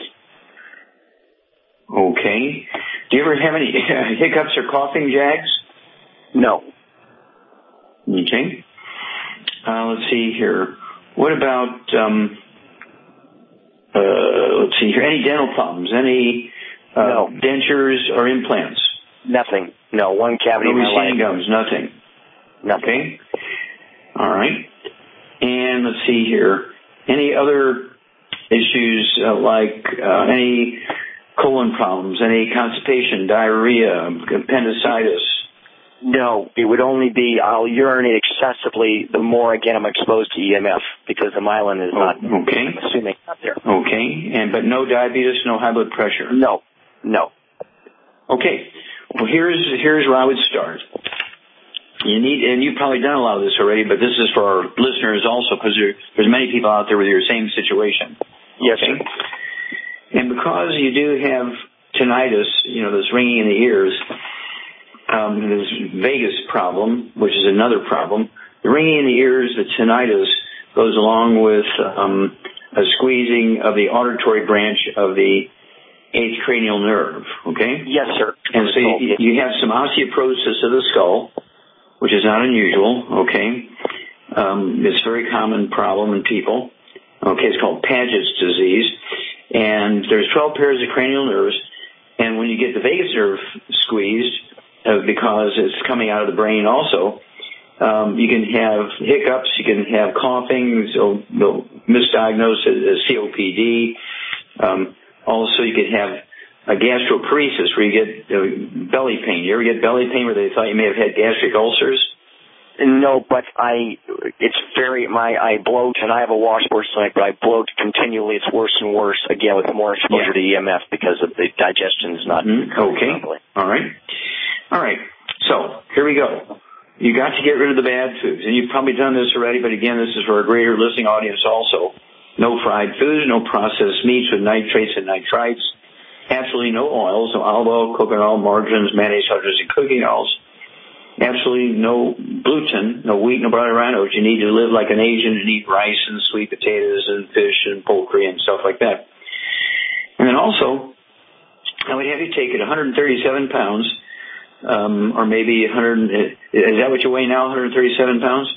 Okay. Do you ever have any hiccups or coughing, Jags? No. Okay. Uh, let's see here. What about, um, uh, let's see here, any dental problems, any uh, no. dentures or implants? Nothing. No, one cavity no in my life. gums, nothing. Nothing. Okay. All right. And let's see here. Any other issues uh, like uh, any colon problems, any constipation, diarrhea, appendicitis? No, it would only be I'll urinate excessively the more, again, I'm exposed to E M F because the myelin is not, oh, okay. I'm assuming, not there. Okay. And but no diabetes, no high blood pressure? No. No. Okay. Well, here's here's where I would start. You need, and you've probably done a lot of this already, but this is for our listeners also because there, there's many people out there with your same situation. Yes, okay? And because you do have tinnitus, you know, this ringing in the ears, um, this vagus problem, which is another problem, the ringing in the ears, the tinnitus, goes along with um, a squeezing of the auditory branch of the eighth cranial nerve, okay? Yes, sir. And so you, you have some osteoporosis of the skull, which is not unusual, okay? Um, it's a very common problem in people. Okay, it's called Paget's disease. And there's twelve pairs of cranial nerves. And when you get the vagus nerve squeezed, uh, because it's coming out of the brain also, um, you can have hiccups, you can have coughing, so they'll misdiagnose it as C O P D. Um, also, you could have a gastroparesis where you get uh, belly pain. You ever get belly pain where they thought you may have had gastric ulcers? No, but I, it's very, my, I bloat, and I have a washboard stomach, but I bloat continually. It's worse and worse, again, with more exposure yeah. to E M F because of the digestion is not mm-hmm. Okay. Properly. All right. All right. So, here we go. You got to get rid of the bad foods, and you've probably done this already, but again, this is for a greater listening audience also. No fried foods, no processed meats with nitrates and nitrites, absolutely no oils, no olive oil, coconut oil, margarines, mayonnaise, butters, and cooking oils. Absolutely no gluten, no wheat, no barley, rye oats. You need to live like an Asian and eat rice and sweet potatoes and fish and poultry and stuff like that. And then also, I would have you take it one hundred thirty-seven pounds, um, or maybe one hundred. Is that what you weigh now? one hundred thirty-seven pounds?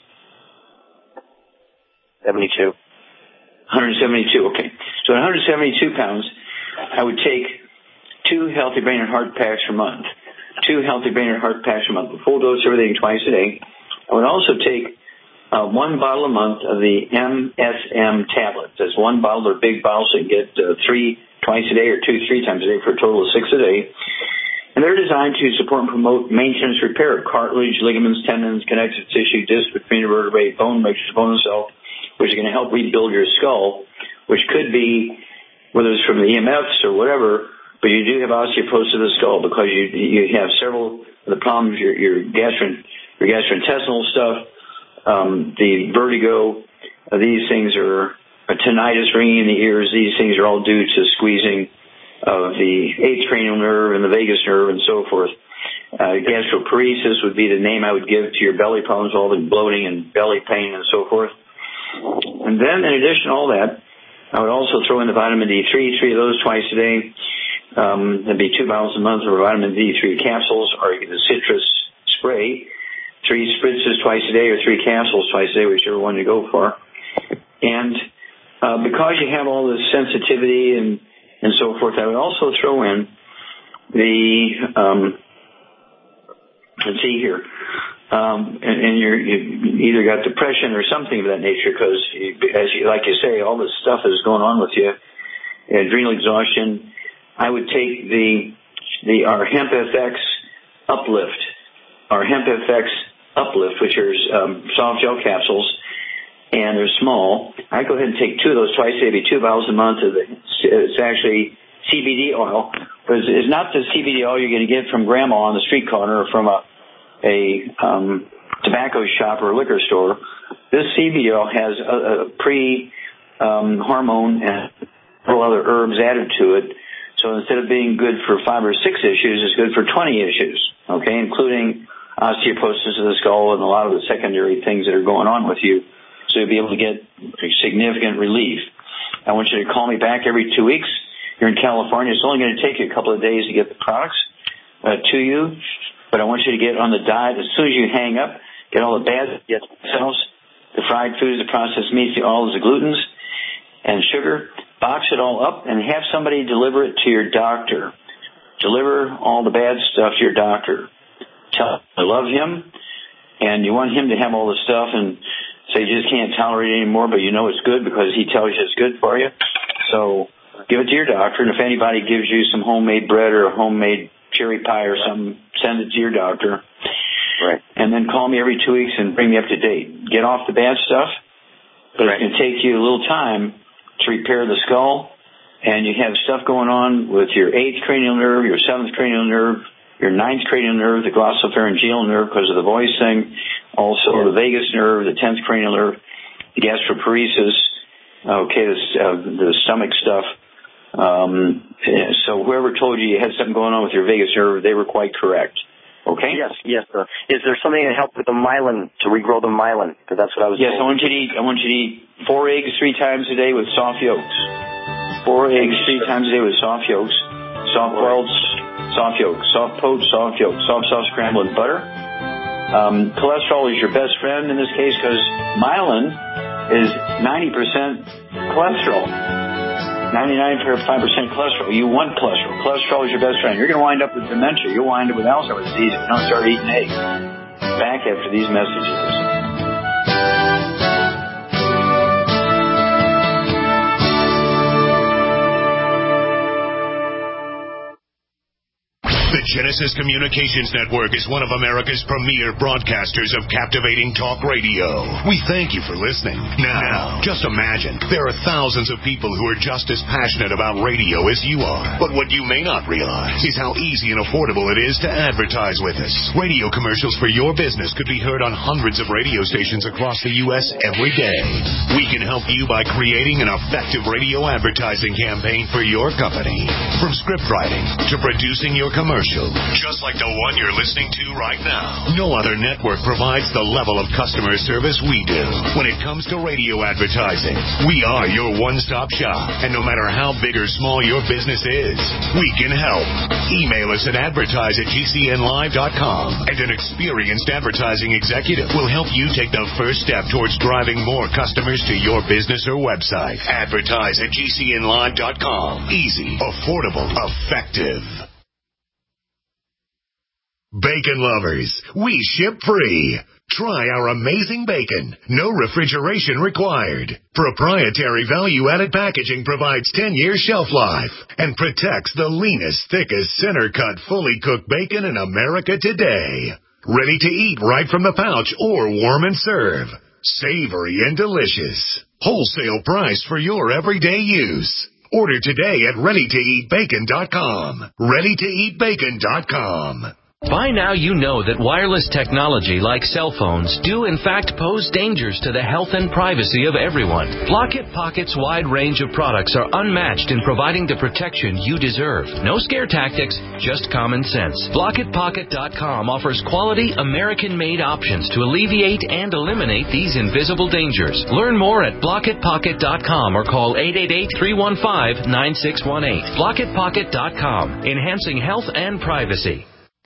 seventy-two. one hundred seventy-two. Okay. So at one hundred seventy-two pounds, I would take two Healthy Brain and Heart packs per month. Two Healthy Brain and Heart packs a month, a full dose of everything twice a day. I would also take uh, one bottle a month of the M S M tablets. That's one bottle or big bottle, so you get uh, three twice a day or two three times a day for a total of six a day. And they're designed to support and promote maintenance repair of cartilage, ligaments, tendons, connective tissue, disc between the vertebrae, bone matrix, bone cell, which is going to help rebuild your skull, which could be, whether it's from the E M Fs or whatever, but you do have osteoporosis of the skull because you you have several of the problems, your your, gastro, your gastrointestinal stuff, um, the vertigo, uh, these things are a tinnitus, ringing in the ears. These things are all due to squeezing of the eighth cranial nerve and the vagus nerve and so forth. Uh, gastroparesis would be the name I would give to your belly problems, all the bloating and belly pain and so forth. And then in addition to all that, I would also throw in the vitamin D three, three of those twice a day. Um, that'd be two bottles a month of vitamin D three capsules, or the citrus spray, three spritzes twice a day or three capsules twice a day, whichever one you go for. And uh, because you have all this sensitivity and, and so forth, I would also throw in the, um, let's see here, um, and, and you're, you either got depression or something of that nature because, as you, like you say, all this stuff is going on with you, adrenal exhaustion. I would take the the our Hemp F X Uplift, our Hemp F X Uplift, which are um, soft gel capsules, and they're small. I go ahead and take two of those twice a day, two bottles a month. Of the, it's actually C B D oil, but it's, it's not the C B D oil you're going to get from grandma on the street corner or from a a um, tobacco shop or a liquor store. This C B D oil has a, a pre um, hormone and several other herbs added to it. So instead of being good for five or six issues, it's good for twenty issues, okay, including osteoporosis of the skull and a lot of the secondary things that are going on with you. So you'll be able to get significant relief. I want you to call me back every two weeks. You're in California. It's only going to take you a couple of days to get the products uh, to you. But I want you to get on the diet as soon as you hang up, get all the bad cells, the fried foods, the processed meats, the oils, the glutens, and sugar. Box it all up and have somebody deliver it to your doctor. Deliver all the bad stuff to your doctor. Tell him I love him, and you want him to have all the stuff and say you just can't tolerate it anymore, but you know it's good because he tells you it's good for you. So give it to your doctor, and if anybody gives you some homemade bread or a homemade cherry pie or something, send it to your doctor. Right. And then call me every two weeks and bring me up to date. Get off the bad stuff, but right. It can take you a little time to repair the skull, and you have stuff going on with your eighth cranial nerve, your seventh cranial nerve, your ninth cranial nerve, the glossopharyngeal nerve because of the voice thing, also yeah. the vagus nerve, the tenth cranial nerve, the gastroparesis, okay, the, uh, the stomach stuff. Um, so whoever told you you had something going on with your vagus nerve, they were quite correct. Okay. Yes, yes. Uh, is there something to help with the myelin, to regrow the myelin? Because that's what I was Yes, told. I want you to eat, I want you to eat four eggs three times a day with soft yolks. Four eggs three times a day with soft yolks. Soft boiled, soft yolks. Soft poached, soft yolks. Soft, soft scrambled butter. Um, cholesterol is your best friend in this case because myelin is ninety percent cholesterol. ninety-nine point five percent cholesterol. You want cholesterol. Cholesterol is your best friend. You're going to wind up with dementia. You'll wind up with Alzheimer's disease if you don't start eating eggs. Back after these messages. The Genesis Communications Network is one of America's premier broadcasters of captivating talk radio. We thank you for listening. Now, just imagine, there are thousands of people who are just as passionate about radio as you are. But what you may not realize is how easy and affordable it is to advertise with us. Radio commercials for your business could be heard on hundreds of radio stations across the U S every day. We can help you by creating an effective radio advertising campaign for your company. From script writing to producing your commercial, just like the one you're listening to right now. No other network provides the level of customer service we do. When it comes to radio advertising, we are your one-stop shop. And no matter how big or small your business is, we can help. Email us at advertise at g c n live dot com, and an experienced advertising executive will help you take the first step towards driving more customers to your business or website. Advertise at g c n live dot com. Easy, affordable, effective. Bacon lovers, we ship free. Try our amazing bacon. No refrigeration required. Proprietary value-added packaging provides ten years shelf life and protects the leanest, thickest, center-cut, fully cooked bacon in America today. Ready to eat right from the pouch or warm and serve. Savory and delicious. Wholesale price for your everyday use. Order today at ready to eat bacon dot com. ready to eat bacon dot com. By now you know that wireless technology like cell phones do in fact pose dangers to the health and privacy of everyone. Blockit Pocket's wide range of products are unmatched in providing the protection you deserve. No scare tactics, just common sense. Blockit Pocket dot com offers quality American-made options to alleviate and eliminate these invisible dangers. Learn more at Blockit Pocket dot com or call eight eight eight, three one five, nine six one eight. Blockit Pocket dot com, enhancing health and privacy.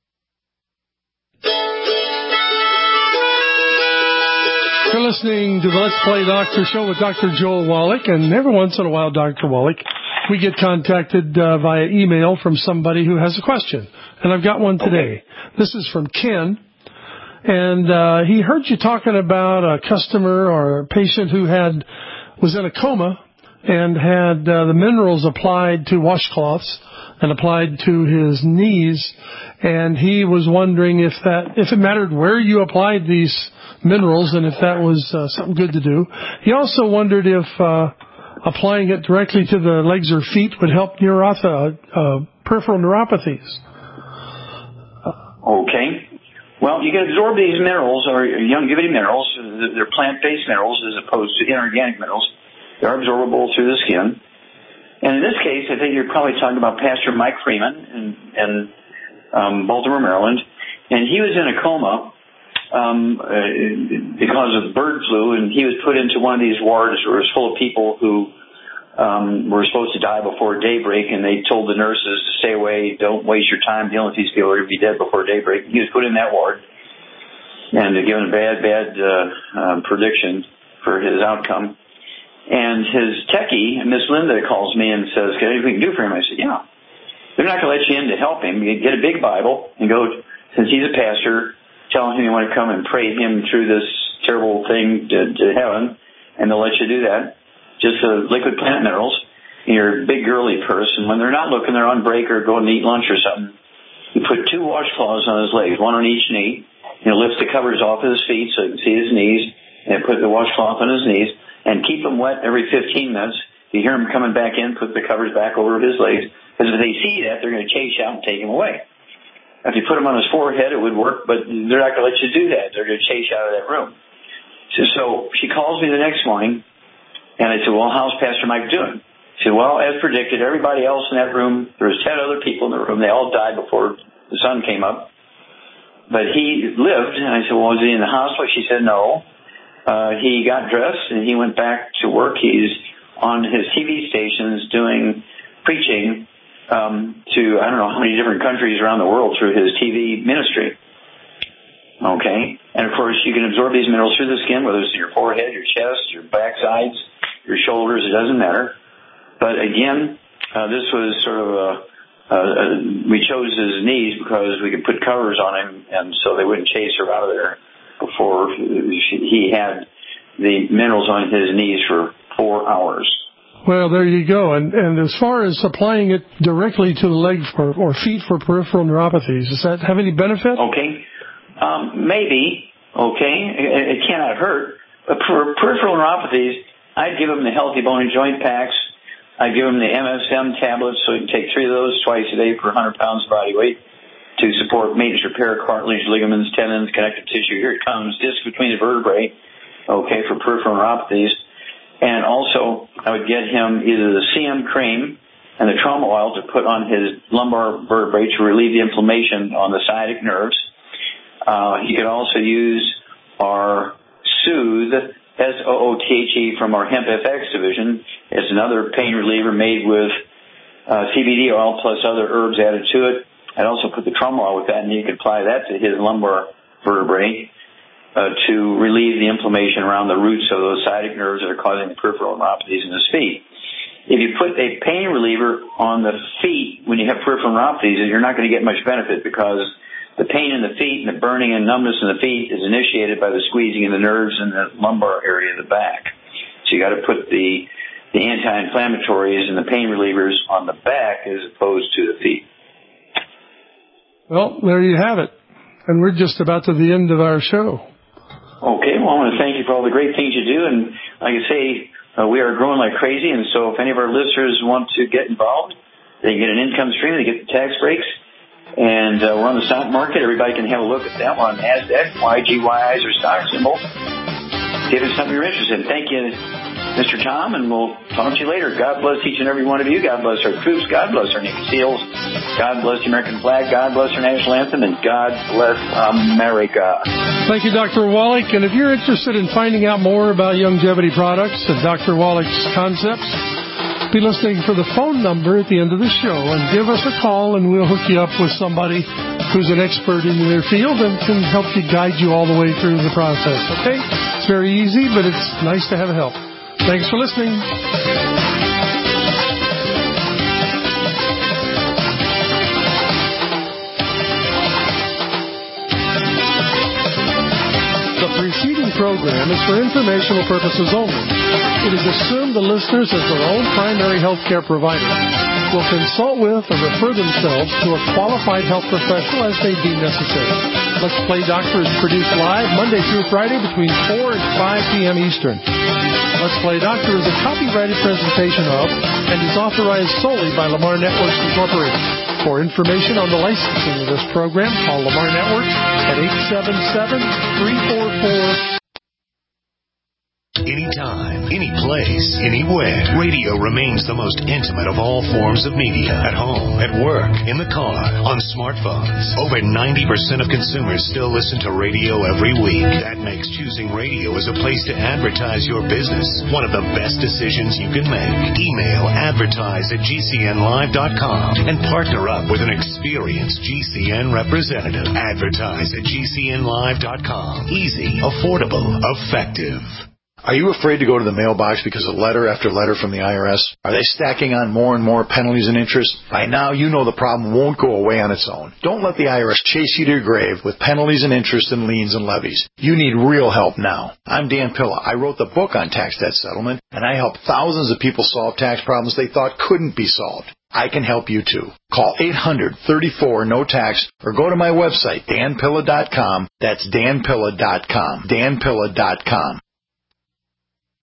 You're listening to the Let's Play Doctor Show with Doctor Joel Wallach, and every once in a while, Doctor Wallach, we get contacted uh, via email from somebody who has a question, and I've got one today. Okay. This is from Ken, and uh, he heard you talking about a customer or a patient who had was in a coma and had uh, the minerals applied to washcloths and applied to his knees, and he was wondering if that if it mattered where you applied these minerals and if that was uh, something good to do. He also wondered if uh, applying it directly to the legs or feet would help neuroth- uh, peripheral neuropathies. Okay. Well, you can absorb these minerals, or longevity minerals. They're plant-based minerals as opposed to inorganic minerals. They're absorbable through the skin. And in this case, I think you're probably talking about Pastor Mike Freeman in, in um, Baltimore, Maryland. And he was in a coma Um, uh, because of bird flu, and he was put into one of these wards where it was full of people who um, were supposed to die before daybreak, and they told the nurses to stay away, don't waste your time dealing with these people, they're going to be dead before daybreak. He was put in that ward and given a bad, bad uh, um, prediction for his outcome. And his techie, Miss Linda, calls me and says, "Can anything we can do for him?" I said, "Yeah." They're not going to let you in to help him. You get a big Bible and go, since he's a pastor, telling him you want to come and pray him through this terrible thing to, to heaven, and they'll let you do that. Just uh, liquid plant minerals in your big girly purse, and when they're not looking, they're on break or going to eat lunch or something. You put two washcloths on his legs, one on each knee. You know, lift the covers off of his feet so you can see his knees, and put the washcloth on his knees, and keep them wet every fifteen minutes. If you hear him coming back in, put the covers back over his legs, because if they see that, they're going to chase you out and take him away. If you put them on his forehead, it would work, but they're not going to let you do that. They're going to chase you out of that room. So, so she calls me the next morning, and I said, "Well, how's Pastor Mike doing?" She said, "Well, as predicted, everybody else in that room, there was ten other people in the room. They all died before the sun came up. but he lived. And I said, well, was he in the hospital? She said, no. Uh, he got dressed and he went back to work. He's on his T V stations doing preaching um, to I don't know how many different countries around the world through his T V ministry. Okay, and of course you can absorb these minerals through the skin, whether it's your forehead, your chest, your backsides, your shoulders. It doesn't matter. But again, uh, this was sort of a, a, a we chose his knees because we could put covers on him, and so they wouldn't chase her out of there before he had the minerals on his knees for four hours. Well, there you go. And and as far as applying it directly to the leg for, or feet for peripheral neuropathies, does that have any benefit? Okay. Um, maybe. Okay. It, it cannot hurt. But for peripheral neuropathies, I'd give them the Healthy Bone and Joint Packs. I'd give them the M S M tablets, so you can take three of those twice a day per one hundred pounds body weight to support maintenance repair, cartilage, ligaments, tendons, connective tissue. Here it comes, disc between the vertebrae, okay, for peripheral neuropathies. And also, I would get him either the C M cream and the trauma oil to put on his lumbar vertebrae to relieve the inflammation on the sciatic nerves. Uh, he could also use our Soothe, S O O T H E, from our Hemp F X division. It's another pain reliever made with uh, C B D oil plus other herbs added to it. I'd also put the trauma oil with that, and you could apply that to his lumbar vertebrae uh, to relieve the inflammation around the roots of those sciatic nerves that are causing the peripheral neuropathies in his feet. If you put a pain reliever on the feet when you have peripheral neuropathies, you're not going to get much benefit because the pain in the feet and the burning and numbness in the feet is initiated by the squeezing of the nerves in the lumbar area of the back. So you got to put the, the anti-inflammatories and the pain relievers on the back as opposed to the feet. Well, there you have it. And we're just about to the end of our show. Okay, well, I want to thank you for all the great things you do. And like I say, uh, we are growing like crazy. And so if any of our listeners want to get involved, they get an income stream, they get the tax breaks. And uh, we're on the stock market. Everybody can have a look at that. We're on NASDAQ, Y G Y Is, or stock symbol. See if it's something you're interested in. Thank you, Mister Tom, and we'll talk to you later. God bless each and every one of you. God bless our troops. God bless our Navy SEALs. God bless the American flag. God bless our national anthem. And God bless America. Thank you, Doctor Wallach. And if you're interested in finding out more about Youngevity products and Doctor Wallach's concepts, be listening for the phone number at the end of the show and give us a call, and we'll hook you up with somebody who's an expert in their field and can help you, guide you all the way through the process. Okay? It's very easy, but it's nice to have help. Thanks for listening. The preceding program is for informational purposes only. It is assumed the listeners, as their own primary health care provider, will consult with or refer themselves to a qualified health professional as may deem necessary. Let's Play Doctor is produced live Monday through Friday between four and five p.m. Eastern. Let's Play Doctor is a copyrighted presentation of and is authorized solely by Lamar Networks Incorporated. For information on the licensing of this program, call Lamar Networks at eight seven seven, three four four Anytime, any place, anywhere. Radio remains the most intimate of all forms of media. At home, at work, in the car, on smartphones. Over ninety percent of consumers still listen to radio every week. That makes choosing radio as a place to advertise your business one of the best decisions you can make. Email advertise at G C N live dot com and partner up with an experienced G C N representative. Advertise at G C N live dot com. Easy, affordable, effective. Are you afraid to go to the mailbox because of letter after letter from the I R S? Are they stacking on more and more penalties and interest? By now, you know the problem won't go away on its own. Don't let the I R S chase you to your grave with penalties and interest and liens and levies. You need real help now. I'm Dan Pilla. I wrote the book on tax debt settlement, and I help thousands of people solve tax problems they thought couldn't be solved. I can help you too. Call eight hundred, thirty-four, no tax or go to my website, dan pilla dot com. That's dan pilla dot com. dan pilla dot com.